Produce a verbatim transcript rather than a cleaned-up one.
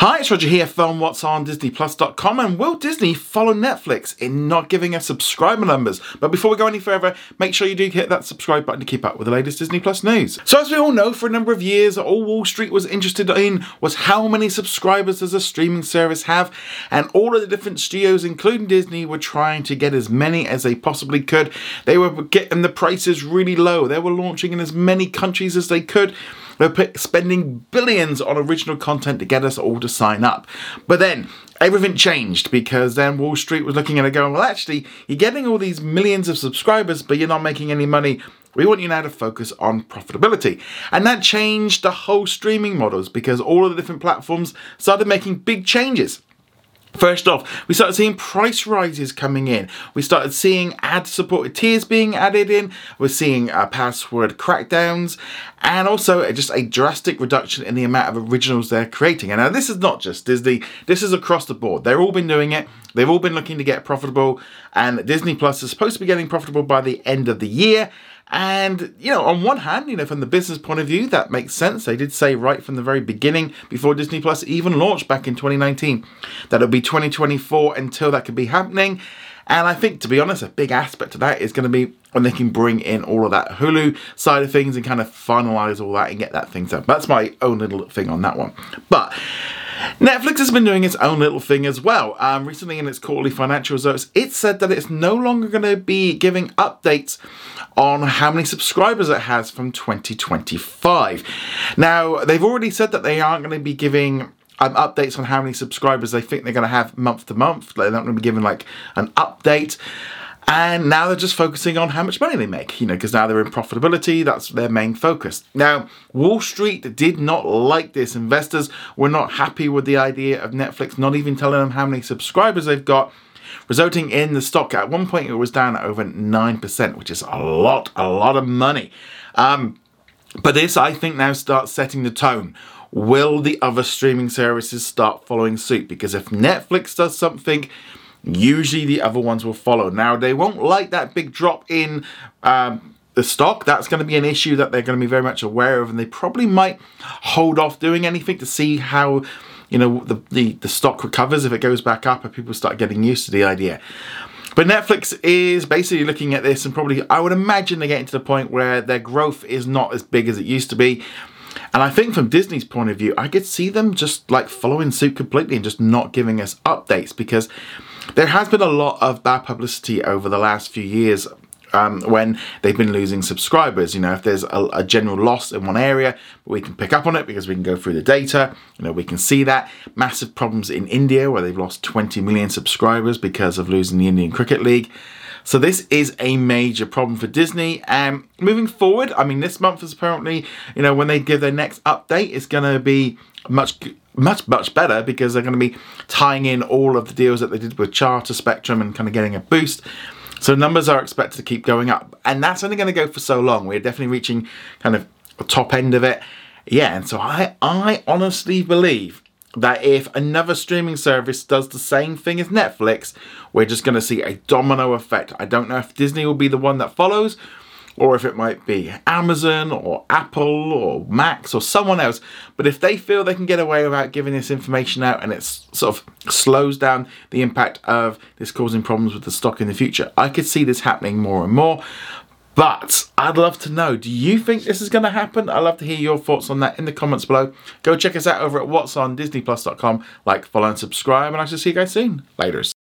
Hi, it's Roger here from what's on Disney Plus dot com, and will Disney follow Netflix in not giving us subscriber numbers? But before we go any further, make sure you do hit that subscribe button to keep up with the latest Disney Plus news. So as we all know, for a number of years, all Wall Street was interested in was how many subscribers does a streaming service have, and all of the different studios, including Disney, were trying to get as many as they possibly could. They were getting the prices really low. They were launching in as many countries as they could. They were spending billions on original content to get us all to sign up. But then everything changed, because then Wall Street was looking at it going, well, actually, you're getting all these millions of subscribers, but you're not making any money. We want you now to focus on profitability. And that changed the whole streaming models, because all of the different platforms started making big changes. First off, we started seeing price rises coming in. We started seeing ad-supported tiers being added in. We're seeing uh, password crackdowns, and also just a drastic reduction in the amount of originals they're creating. And now this is not just Disney. This is across the board. They've all been doing it. They've all been looking to get profitable, and Disney Plus is supposed to be getting profitable by the end of the year. And, you know, on one hand, you know, from the business point of view, that makes sense. They did say right from the very beginning, before Disney Plus even launched back in twenty nineteen, that it'll be twenty twenty-four until that could be happening. And I think, to be honest, a big aspect of that is going to be when they can bring in all of that Hulu side of things and kind of finalize all that and get that thing done. That's my own little thing on that one. But Netflix has been doing its own little thing as well. Um, recently in its quarterly financial results, it said that it's no longer going to be giving updates on how many subscribers it has from twenty twenty-five. Now, they've already said that they aren't going to be giving um, updates on how many subscribers they think they're going to have month to month. They're not going to be giving like an update. And now they're just focusing on how much money they make, you know, because now they're in profitability. That's their main focus. Now, Wall Street did not like this. Investors were not happy with the idea of Netflix not even telling them how many subscribers they've got, resulting in the stock. At one point, it was down at over nine percent, which is a lot, a lot of money. Um, but this, I think, now starts setting the tone. Will the other streaming services start following suit? Because if Netflix does something, usually the other ones will follow. Now, they won't like that big drop in um, the stock. That's going to be an issue that they're going to be very much aware of, and they probably might hold off doing anything to see how, you know, the, the, the stock recovers if it goes back up and people start getting used to the idea. But Netflix is basically looking at this, and probably, I would imagine, they're getting to the point where their growth is not as big as it used to be. And I think from Disney's point of view, I could see them just like following suit completely and just not giving us updates, because there has been a lot of bad publicity over the last few years um, when they've been losing subscribers. You know, if there's a, a general loss in one area, we can pick up on it because we can go through the data. You know, we can see that. Massive problems in India where they've lost twenty million subscribers because of losing the Indian Cricket League. So this is a major problem for Disney. And um, moving forward, I mean, this month is apparently, you know, when they give their next update, it's going to be much, much, much better, because they're going to be tying in all of the deals that they did with Charter Spectrum and kind of getting a boost. So numbers are expected to keep going up. And that's only going to go for so long. We're definitely reaching kind of the top end of it. Yeah, and so I, I honestly believe that if another streaming service does the same thing as Netflix, we're just going to see a domino effect. I don't know if Disney will be the one that follows, or if it might be Amazon or Apple or Max or someone else. But if they feel they can get away without giving this information out, and it sort of slows down the impact of this causing problems with the stock in the future, I could see this happening more and more. But I'd love to know, do you think this is going to happen? I'd love to hear your thoughts on that in the comments below. Go check us out over at what's on Disney Plus dot com. Like, follow, and subscribe, and I shall see you guys soon. Laters.